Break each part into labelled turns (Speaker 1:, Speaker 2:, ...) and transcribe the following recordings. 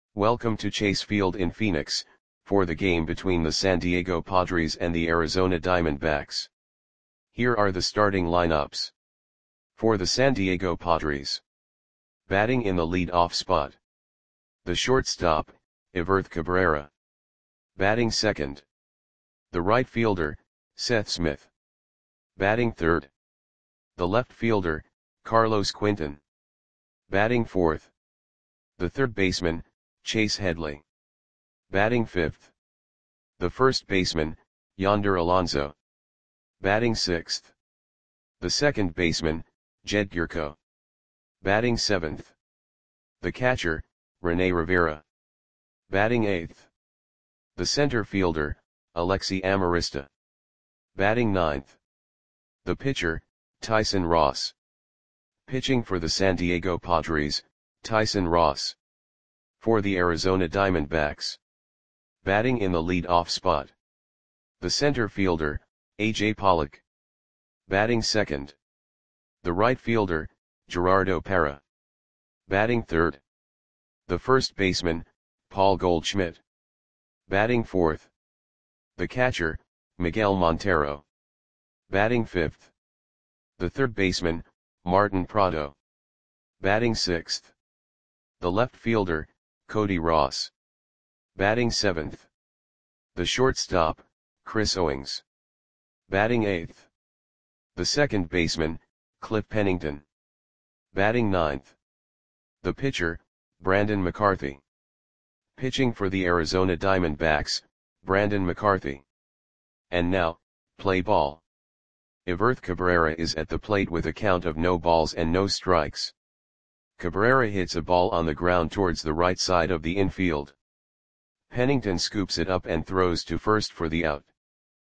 Speaker 1: Welcome to Chase Field in Phoenix, for the game between the San Diego Padres and the Arizona Diamondbacks. Here are the starting lineups. For the San Diego Padres. Batting in the lead-off spot. The shortstop, Everth Cabrera. Batting second. The right fielder, Seth Smith. Batting third. The left fielder, Carlos Quinton. Batting fourth. The third baseman, Chase Headley. Batting fifth. The first baseman, Yonder Alonso. Batting sixth. The second baseman, Jed Gyorko. Batting seventh. The catcher, Rene Rivera. Batting eighth. The center fielder, Alexi Amarista. Batting ninth. The pitcher, Tyson Ross. Pitching for the San Diego Padres, Tyson Ross. For the Arizona Diamondbacks. Batting in the lead-off spot. The center fielder, A.J. Pollock. Batting second. The right fielder, Gerardo Parra. Batting third. The first baseman, Paul Goldschmidt. Batting fourth. The catcher, Miguel Montero. Batting fifth. The third baseman, Martin Prado. Batting sixth. The left fielder, Cody Ross. Batting seventh. The shortstop, Chris Owings. Batting eighth. The second baseman, Cliff Pennington. Batting ninth. The pitcher, Brandon McCarthy. Pitching for the Arizona Diamondbacks, Brandon McCarthy. And now, play ball. Everth Cabrera is at the plate with a count of no balls and no strikes. Cabrera hits a ball on the ground towards the right side of the infield. Pennington scoops it up and throws to first for the out.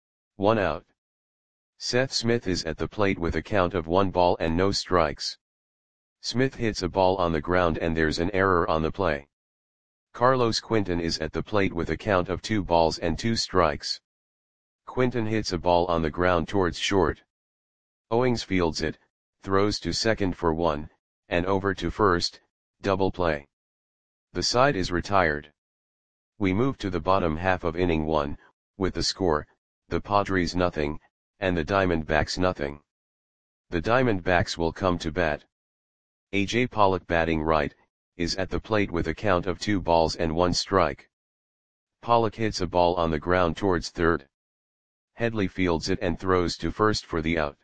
Speaker 1: 1 out. Seth Smith is at the plate with a count of 1 ball and no strikes. Smith hits a ball on the ground and there's an error on the play. Carlos Quinton is at the plate with a count of 2 balls and 2 strikes. Quinton hits a ball on the ground towards short. Owings fields it, throws to second for 1, and over to first, double play. The side is retired. We move to the bottom half of inning 1, with the score, the Padres nothing, and the Diamondbacks nothing. The Diamondbacks will come to bat. A.J. Pollock batting right, is at the plate with a count of 2 balls and 1 strike. Pollock hits a ball on the ground towards third. Headley fields it and throws to first for the out.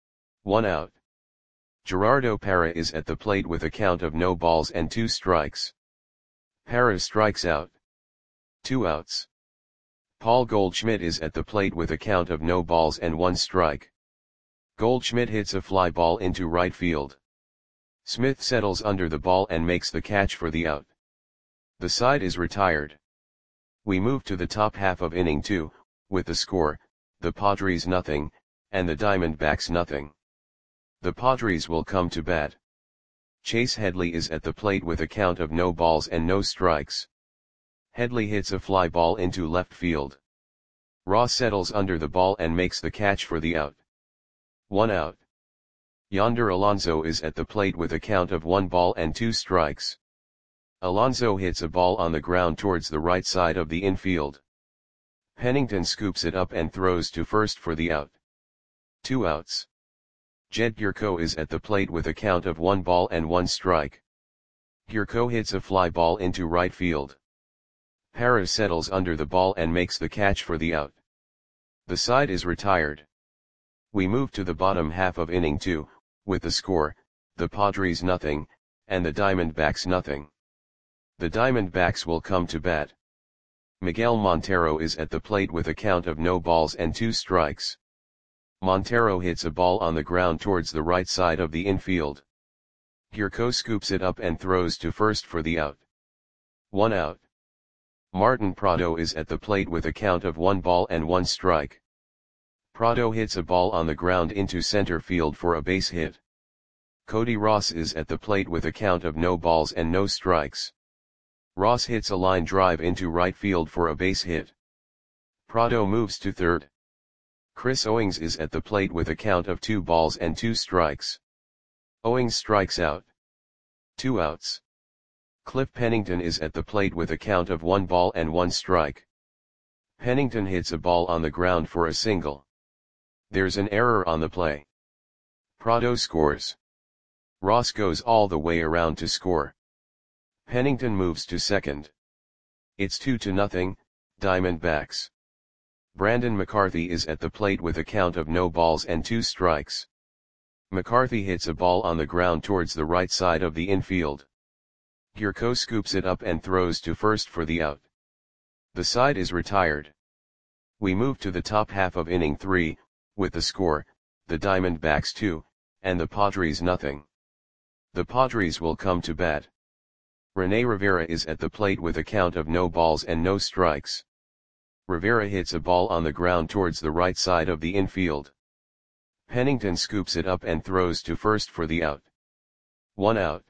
Speaker 1: 1 out. Gerardo Parra is at the plate with a count of no balls and 2 strikes. Parra strikes out. 2 outs. Paul Goldschmidt is at the plate with a count of no balls and 1 strike. Goldschmidt hits a fly ball into right field. Smith settles under the ball and makes the catch for the out. The side is retired. We move to the top half of inning 2, with the score, the Padres nothing, and the Diamondbacks nothing. The Padres will come to bat. Chase Headley is at the plate with a count of no balls and no strikes. Headley hits a fly ball into left field. Ross settles under the ball and makes the catch for the out. 1 out. Yonder Alonso is at the plate with a count of 1 ball and 2 strikes. Alonso hits a ball on the ground towards the right side of the infield. Pennington scoops it up and throws to first for the out. 2 outs. Jed Gyorko is at the plate with a count of 1 ball and 1 strike. Gyorko hits a fly ball into right field. Parra settles under the ball and makes the catch for the out. The side is retired. We move to the bottom half of inning 2, with the score, the Padres nothing, and the Diamondbacks nothing. The Diamondbacks will come to bat. Miguel Montero is at the plate with a count of no balls and 2 strikes. Montero hits a ball on the ground towards the right side of the infield. Gyorko scoops it up and throws to first for the out. 1 out. Martin Prado is at the plate with a count of 1 ball and 1 strike. Prado hits a ball on the ground into center field for a base hit. Cody Ross is at the plate with a count of no balls and no strikes. Ross hits a line drive into right field for a base hit. Prado moves to third. Chris Owings is at the plate with a count of 2 balls and 2 strikes. Owings strikes out. 2 outs. Cliff Pennington is at the plate with a count of 1 ball and 1 strike. Pennington hits a ball on the ground for a single. There's an error on the play. Prado scores. Ross goes all the way around to score. Pennington moves to second. It's 2-0, Diamondbacks. Brandon McCarthy is at the plate with a count of no balls and 2 strikes. McCarthy hits a ball on the ground towards the right side of the infield. Gierko scoops it up and throws to first for the out. The side is retired. We move to the top half of inning 3, with the score, the Diamondbacks 2, and the Padres nothing. The Padres will come to bat. Rene Rivera is at the plate with a count of no balls and no strikes. Rivera hits a ball on the ground towards the right side of the infield. Pennington scoops it up and throws to first for the out. 1 out.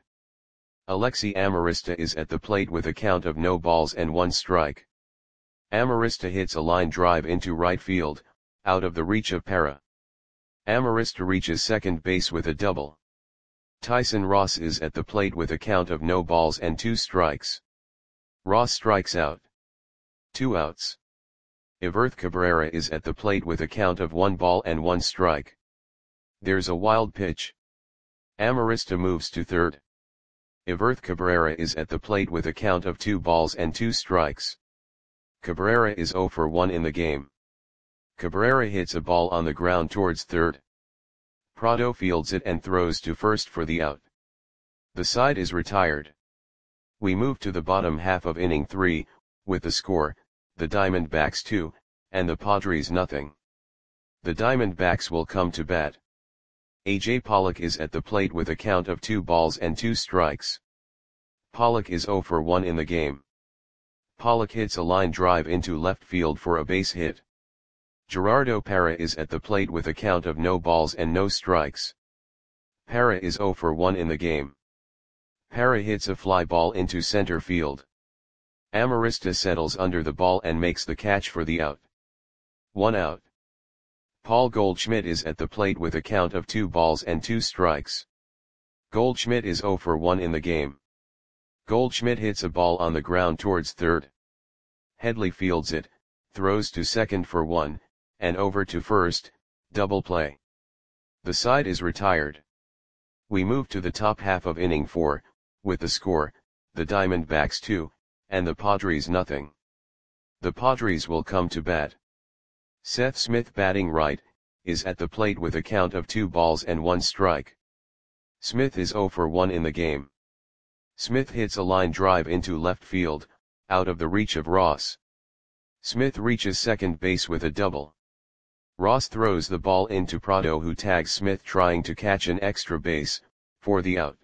Speaker 1: Alexi Amarista is at the plate with a count of no balls and 1 strike. Amarista hits a line drive into right field, out of the reach of Parra. Amarista reaches second base with a double. Tyson Ross is at the plate with a count of no balls and 2 strikes. Ross strikes out. 2 outs. Everth Cabrera is at the plate with a count of 1 ball and 1 strike. There's a wild pitch. Amarista moves to third. Everth Cabrera is at the plate with a count of 2 balls and 2 strikes. Cabrera is 0 for 1 in the game. Cabrera hits a ball on the ground towards third. Prado fields it and throws to first for the out. The side is retired. We move to the bottom half of inning 3, with the score, the Diamondbacks 2, and the Padres nothing. The Diamondbacks will come to bat. A.J. Pollock is at the plate with a count of 2 balls and 2 strikes. Pollock is 0 for 1 in the game. Pollock hits a line drive into left field for a base hit. Gerardo Parra is at the plate with a count of no balls and no strikes. Parra is 0 for 1 in the game. Parra hits a fly ball into center field. Amarista settles under the ball and makes the catch for the out. 1 out. Paul Goldschmidt is at the plate with a count of 2 balls and 2 strikes. Goldschmidt is 0 for 1 in the game. Goldschmidt hits a ball on the ground towards third. Headley fields it, throws to second for 1, and over to first, double play. The side is retired. We move to the top half of inning 4, with the score, the Diamondbacks 2, and the Padres nothing. The Padres will come to bat. Seth Smith batting right, is at the plate with a count of 2 balls and 1 strike. Smith is 0 for 1 in the game. Smith hits a line drive into left field, out of the reach of Ross. Smith reaches second base with a double. Ross throws the ball into Prado, who tags Smith trying to catch an extra base, for the out.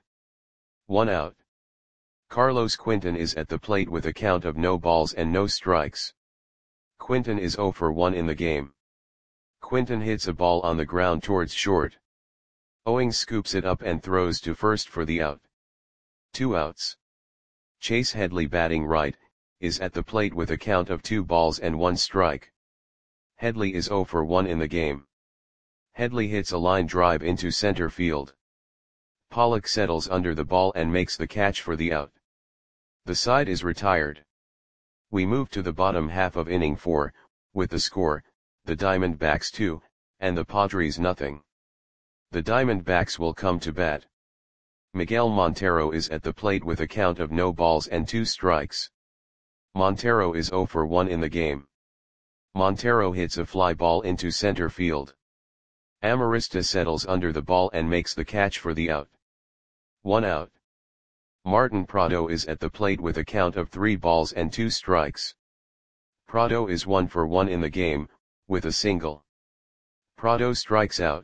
Speaker 1: 1 out. Carlos Quinton is at the plate with a count of no balls and no strikes. Quinton is 0 for 1 in the game. Quinton hits a ball on the ground towards short. Owings scoops it up and throws to first for the out. 2 outs. Chase Headley batting right, is at the plate with a count of 2 balls and 1 strike. Headley is 0 for 1 in the game. Headley hits a line drive into center field. Pollock settles under the ball and makes the catch for the out. The side is retired. We move to the bottom half of inning 4, with the score, the Diamondbacks 2, and the Padres nothing. The Diamondbacks will come to bat. Miguel Montero is at the plate with a count of no balls and 2 strikes. Montero is 0 for 1 in the game. Montero hits a fly ball into center field. Amarista settles under the ball and makes the catch for the out. 1 out. Martin Prado is at the plate with a count of 3 balls and 2 strikes. Prado is 1 for 1 in the game, with a single. Prado strikes out.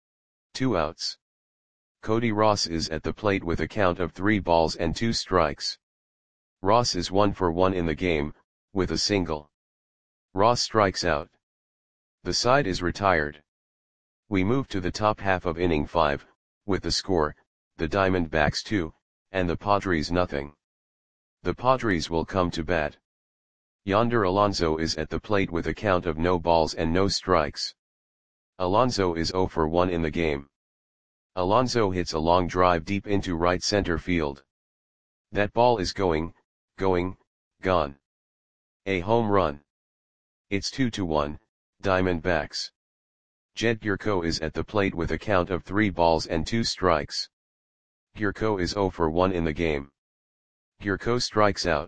Speaker 1: 2 outs. Cody Ross is at the plate with a count of 3 balls and 2 strikes. Ross is 1 for 1 in the game, with a single. Ross strikes out. The side is retired. We move to the top half of inning 5, with the score, the Diamondbacks 2, and the Padres nothing. The Padres will come to bat. Yonder Alonso is at the plate with a count of no balls and no strikes. Alonso is 0 for 1 in the game. Alonso hits a long drive deep into right center field. That ball is going, gone. A home run. It's 2-1, Diamondbacks. Jed Gyorko is at the plate with a count of 3 balls and 2 strikes. Gyorko is 0 for 1 in the game. Gyorko strikes out.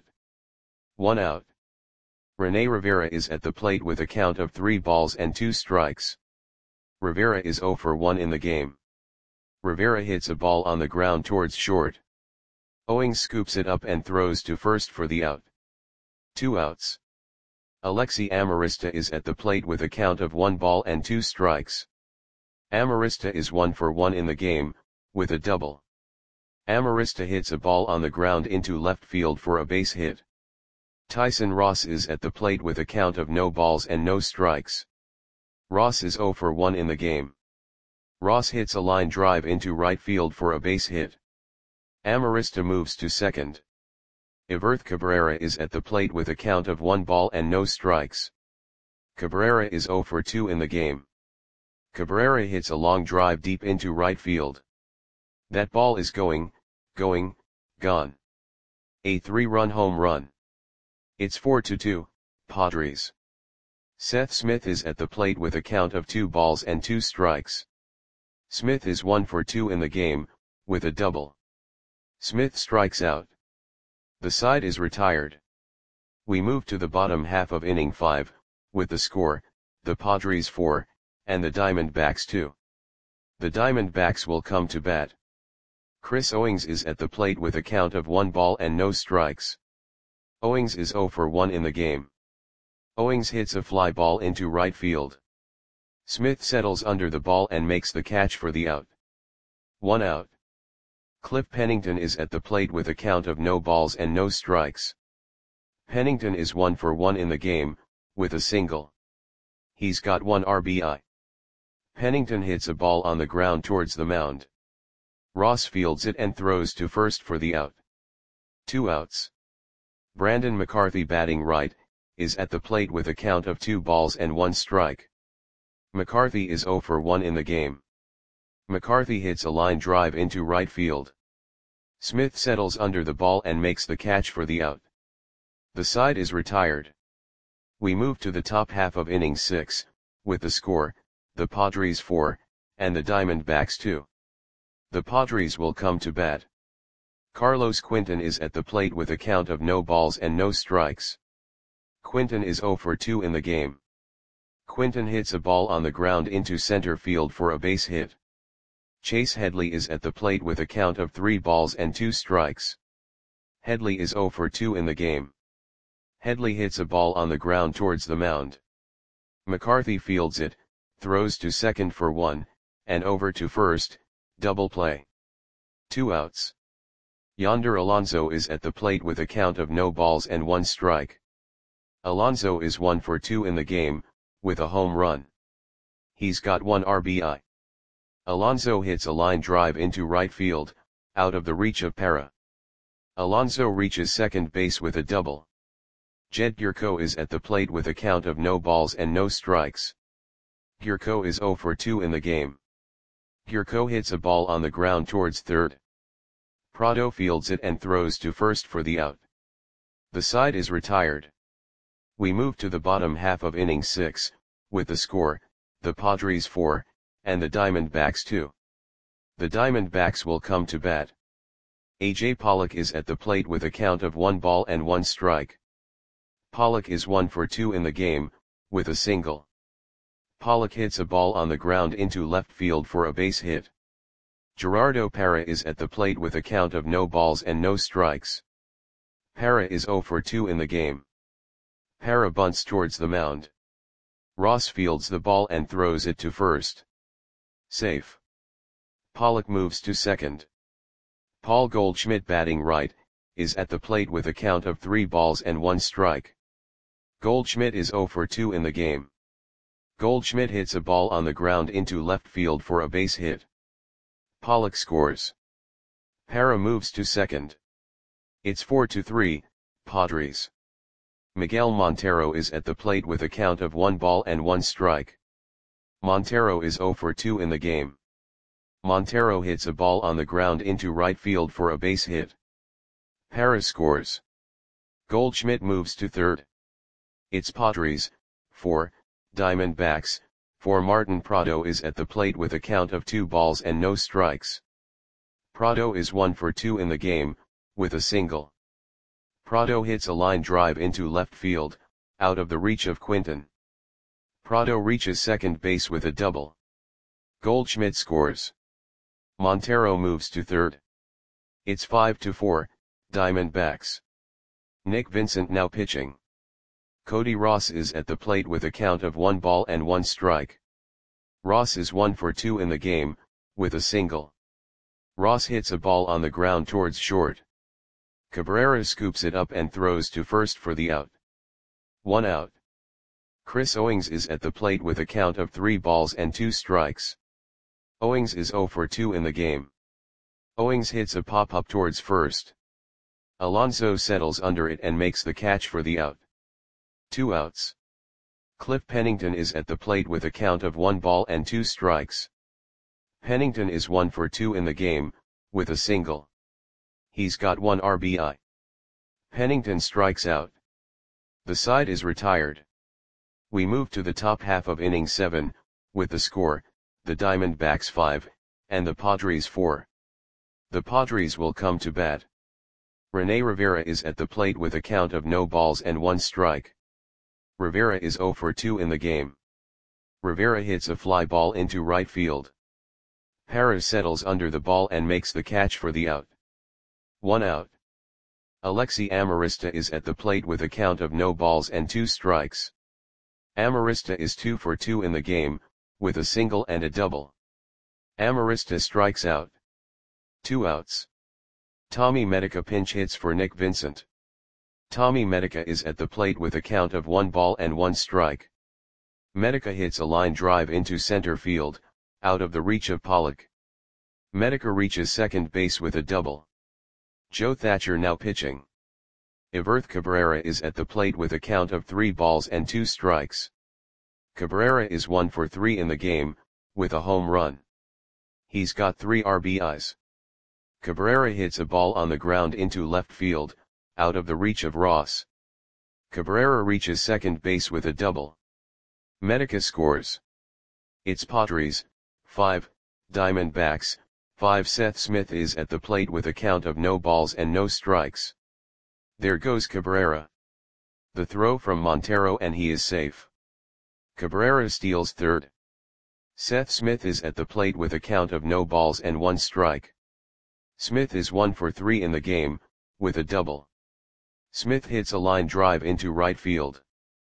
Speaker 1: 1 out. Rene Rivera is at the plate with a count of 3 balls and 2 strikes. Rivera is 0 for 1 in the game. Rivera hits a ball on the ground towards short. Owings scoops it up and throws to first for the out. 2 outs. Alexi Amarista is at the plate with a count of 1 ball and 2 strikes. Amarista is 1 for 1 in the game, with a double. Amarista hits a ball on the ground into left field for a base hit. Tyson Ross is at the plate with a count of no balls and no strikes. Ross is 0 for 1 in the game. Ross hits a line drive into right field for a base hit. Amarista moves to second. Iverth Cabrera is at the plate with a count of 1 ball and no strikes. Cabrera is 0 for 2 in the game. Cabrera hits a long drive deep into right field. That ball is going, gone. A 3-run home run. It's 4-2, Padres. Seth Smith is at the plate with a count of 2 balls and 2 strikes. Smith is 1 for 2 in the game, with a double. Smith strikes out. The side is retired. We move to the bottom half of inning 5, with the score, the Padres 4, and the Diamondbacks 2. The Diamondbacks will come to bat. Chris Owings is at the plate with a count of 1 ball and no strikes. Owings is 0 for 1 in the game. Owings hits a fly ball into right field. Smith settles under the ball and makes the catch for the out. 1 out. Cliff Pennington is at the plate with a count of no balls and no strikes. Pennington is 1 for 1 in the game, with a single. He's got 1 RBI. Pennington hits a ball on the ground towards the mound. Ross fields it and throws to first for the out. 2 outs. Brandon McCarthy, batting right, is at the plate with a count of 2 balls and 1 strike. McCarthy is 0 for 1 in the game. McCarthy hits a line drive into right field. Smith settles under the ball and makes the catch for the out. The side is retired. We move to the top half of inning 6, with the score, the Padres 4, and the Diamondbacks 2. The Padres will come to bat. Carlos Quinton is at the plate with a count of no balls and no strikes. Quinton is 0 for 2 in the game. Quinton hits a ball on the ground into center field for a base hit. Chase Headley is at the plate with a count of 3 balls and 2 strikes. Headley is 0 for 2 in the game. Headley hits a ball on the ground towards the mound. McCarthy fields it, throws to second for 1, and over to first, double play. 2 outs. Yonder Alonso is at the plate with a count of no balls and 1 strike. Alonso is 1 for 2 in the game, with a home run. He's got 1 RBI. Alonso hits a line drive into right field, out of the reach of Parra. Alonso reaches second base with a double. Jed Gyorko is at the plate with a count of no balls and no strikes. Gyorko is 0 for 2 in the game. Gyorko hits a ball on the ground towards third. Prado fields it and throws to first for the out. The side is retired. We move to the bottom half of inning 6, with the score, the Padres 4, and the Diamondbacks 2. The Diamondbacks will come to bat. A.J. Pollock is at the plate with a count of 1 ball and 1 strike. Pollock is 1 for 2 in the game, with a single. Pollock hits a ball on the ground into left field for a base hit. Gerardo Parra is at the plate with a count of no balls and no strikes. Parra is 0 for 2 in the game. Parra bunts towards the mound. Ross fields the ball and throws it to first. Safe. Pollock moves to second. Paul Goldschmidt, batting right, is at the plate with a count of 3 balls and 1 strike. Goldschmidt is 0 for 2 in the game. Goldschmidt hits a ball on the ground into left field for a base hit. Pollock scores. Parra moves to second. It's 4-3, Padres. Miguel Montero is at the plate with a count of 1 ball and 1 strike. Montero is 0 for 2 in the game. Montero hits a ball on the ground into right field for a base hit. Paris scores. Goldschmidt moves to third. It's Padres, 4, Diamondbacks, 4. Martin Prado is at the plate with a count of 2 balls and no strikes. Prado is 1 for 2 in the game, with a single. Prado hits a line drive into left field, out of the reach of Quinton. Prado reaches second base with a double. Goldschmidt scores. Montero moves to third. It's 5-4, Diamondbacks. Nick Vincent now pitching. Cody Ross is at the plate with a count of 1 ball and 1 strike. Ross is 1 for 2 in the game, with a single. Ross hits a ball on the ground towards short. Cabrera scoops it up and throws to first for the out. 1 out. Chris Owings is at the plate with a count of 3 balls and 2 strikes. Owings is 0 for 2 in the game. Owings hits a pop-up towards first. Alonso settles under it and makes the catch for the out. 2 outs. Cliff Pennington is at the plate with a count of 1 ball and 2 strikes. Pennington is 1 for 2 in the game, with a single. He's got 1 RBI. Pennington strikes out. The side is retired. We move to the top half of inning 7, with the score, the Diamondbacks 5, and the Padres 4. The Padres will come to bat. Rene Rivera is at the plate with a count of no balls and 1 strike. Rivera is 0 for 2 in the game. Rivera hits a fly ball into right field. Paris settles under the ball and makes the catch for the out. 1 out. Alexi Amarista is at the plate with a count of no balls and 2 strikes. Amarista is 2 for 2 in the game, with a single and a double. Amarista strikes out. 2 outs. Tommy Medica pinch hits for Nick Vincent. Tommy Medica is at the plate with a count of 1 ball and 1 strike. Medica hits a line drive into center field, out of the reach of Pollock. Medica reaches second base with a double. Joe Thatcher now pitching. Everth Cabrera is at the plate with a count of 3 balls and 2 strikes. Cabrera is 1 for 3 in the game, with a home run. He's got 3 RBIs. Cabrera hits a ball on the ground into left field, out of the reach of Ross. Cabrera reaches second base with a double. Medica scores. It's Padres, 5, Diamondbacks, 5. Seth Smith is at the plate with a count of no balls and no strikes. There goes Cabrera. The throw from Montero and he is safe. Cabrera steals third. Seth Smith is at the plate with a count of no balls and 1 strike. Smith is 1 for 3 in the game, with a double. Smith hits a line drive into right field.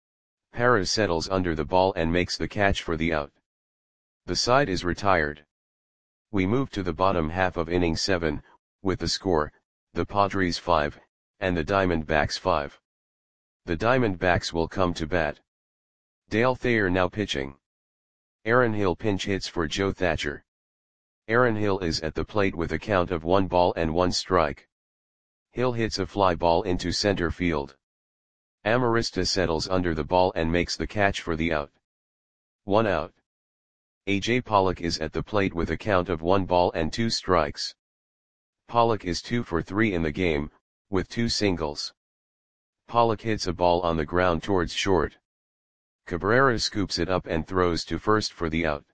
Speaker 1: Paris settles under the ball and makes the catch for the out. The side is retired. We move to the bottom half of inning 7, with the score, the Padres 5, and the Diamondbacks 5. The Diamondbacks will come to bat. Dale Thayer now pitching. Aaron Hill pinch hits for Joe Thatcher. Aaron Hill is at the plate with a count of 1 ball and 1 strike. Hill hits a fly ball into center field. Amarista settles under the ball and makes the catch for the out. 1 out. A.J. Pollock is at the plate with a count of 1 ball and 2 strikes. Pollock is 2 for 3 in the game, with 2 singles. Pollock hits a ball on the ground towards short. Cabrera scoops it up and throws to first for the out.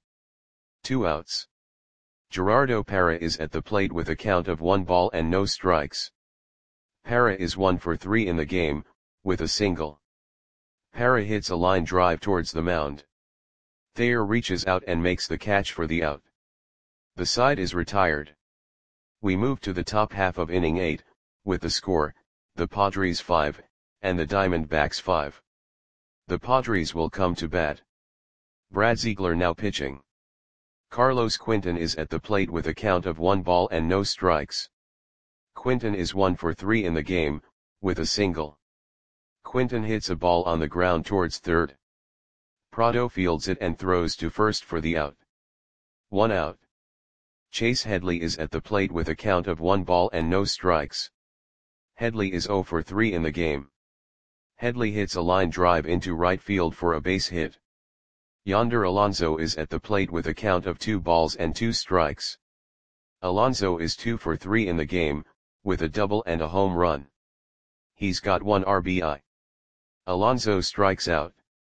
Speaker 1: 2 outs. Gerardo Parra is at the plate with a count of 1 ball and no strikes. Parra is 1 for 3 in the game, with a single. Parra hits a line drive towards the mound. Thayer reaches out and makes the catch for the out. The side is retired. We move to the top half of inning 8, with the score, the Padres 5, and the Diamondbacks 5. The Padres will come to bat. Brad Ziegler now pitching. Carlos Quinton is at the plate with a count of 1 ball and no strikes. Quinton is 1 for 3 in the game, with a single. Quinton hits a ball on the ground towards third. Prado fields it and throws to first for the out. 1 out. Chase Headley is at the plate with a count of 1 ball and no strikes. Headley is 0 for 3 in the game. Headley hits a line drive into right field for a base hit. Yonder Alonso is at the plate with a count of 2 balls and 2 strikes. Alonso is 2 for 3 in the game, with a double and a home run. He's got 1 RBI. Alonso strikes out.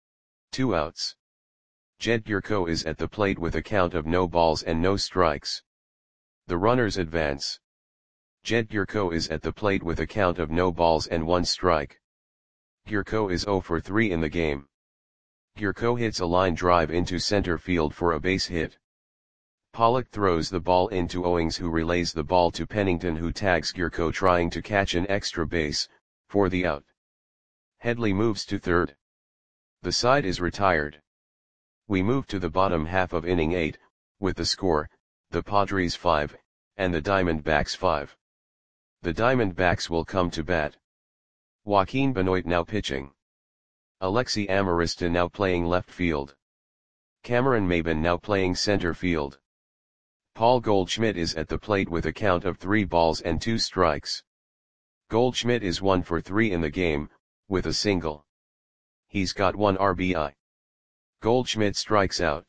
Speaker 1: 2 outs. Jed Gyorko is at the plate with a count of no balls and no strikes. The runners advance. Jed Gyorko is at the plate with a count of no balls and 1 strike. Gyorko is 0 for 3 in the game. Gyorko hits a line drive into center field for a base hit. Pollock throws the ball into Owings, who relays the ball to Pennington, who tags Gyorko trying to catch an extra base, for the out. Headley moves to third. The side is retired. We move to the bottom half of inning 8, with the score, the Padres 5, and the Diamondbacks 5. The Diamondbacks will come to bat. Joaquin Benoit now pitching. Alexi Amarista now playing left field. Cameron Maybin now playing center field. Paul Goldschmidt is at the plate with a count of 3 balls and 2 strikes. Goldschmidt is 1 for 3 in the game, with a single. He's got 1 RBI. Goldschmidt strikes out.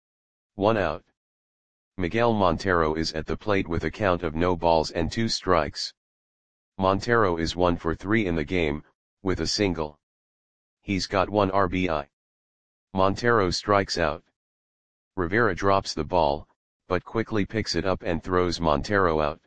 Speaker 1: 1 out. Miguel Montero is at the plate with a count of no balls and 2 strikes. Montero is 1 for 3 in the game, with a single. He's got 1 RBI. Montero strikes out. Rivera drops the ball, but quickly picks it up and throws Montero out.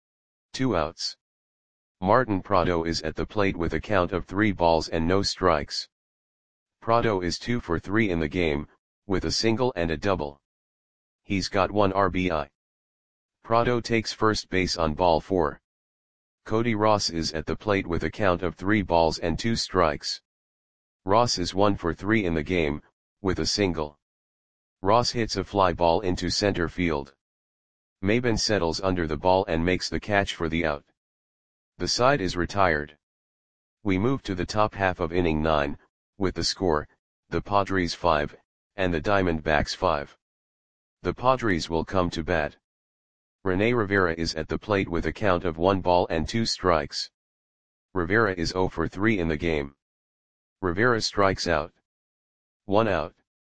Speaker 1: 2 outs. Martin Prado is at the plate with a count of 3 balls and no strikes. Prado is 2 for 3 in the game, with a single and a double. He's got 1 RBI. Prado takes first base on ball 4. Cody Ross is at the plate with a count of 3 balls and 2 strikes. Ross is 1 for 3 in the game, with a single. Ross hits a fly ball into center field. Maybin settles under the ball and makes the catch for the out. The side is retired. We move to the top half of inning 9, with the score, the Padres 5, and the Diamondbacks 5. The Padres will come to bat. Rene Rivera is at the plate with a count of 1 ball and 2 strikes. Rivera is 0 for 3 in the game. Rivera strikes out. 1 out.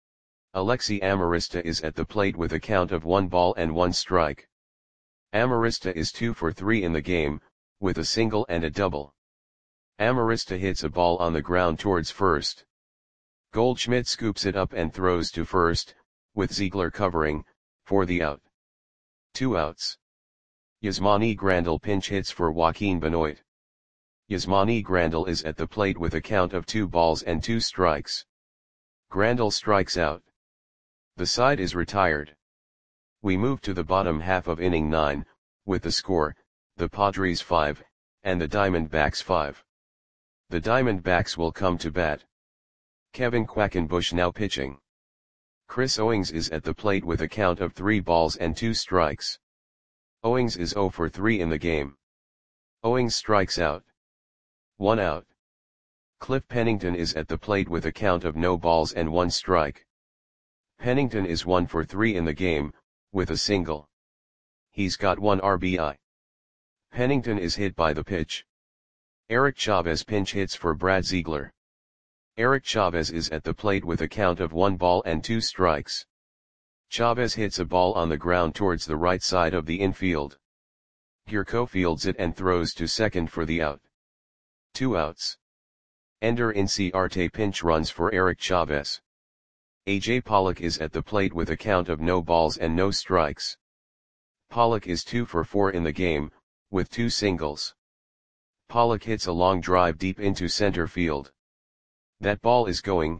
Speaker 1: Alexi Amarista is at the plate with a count of 1 ball and 1 strike. Amarista is 2 for 3 in the game, with a single and a double. Amarista hits a ball on the ground towards first. Goldschmidt scoops it up and throws to first, with Ziegler covering, for the out. 2 outs. Yasmani Grandal pinch hits for Joaquin Benoit. Yasmani Grandal is at the plate with a count of 2 balls and 2 strikes. Grandal strikes out. The side is retired. We move to the bottom half of inning 9, with the score, the Padres 5, and the Diamondbacks 5. The Diamondbacks will come to bat. Kevin Quackenbush now pitching. Chris Owings is at the plate with a count of 3 balls and 2 strikes. Owings is 0 for 3 in the game. Owings strikes out. 1 out. Cliff Pennington is at the plate with a count of no balls and 1 strike. Pennington is 1 for 3 in the game, with a single. He's got 1 RBI. Pennington is hit by the pitch. Eric Chavez pinch hits for Brad Ziegler. Eric Chavez is at the plate with a count of 1 ball and 2 strikes. Chavez hits a ball on the ground towards the right side of the infield. Gyorko fields it and throws to second for the out. 2 outs. Ender Inciarte pinch runs for Eric Chavez. AJ Pollock is at the plate with a count of no balls and no strikes. Pollock is 2 for 4 in the game, with 2 singles. Pollock hits a long drive deep into center field. That ball is gone.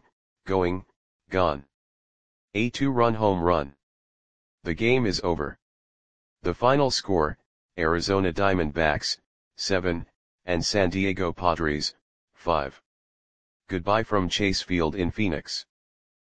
Speaker 1: A 2-run home run. The game is over. The final score, Arizona Diamondbacks, 7, and San Diego Padres, 5. Goodbye from Chase Field in Phoenix.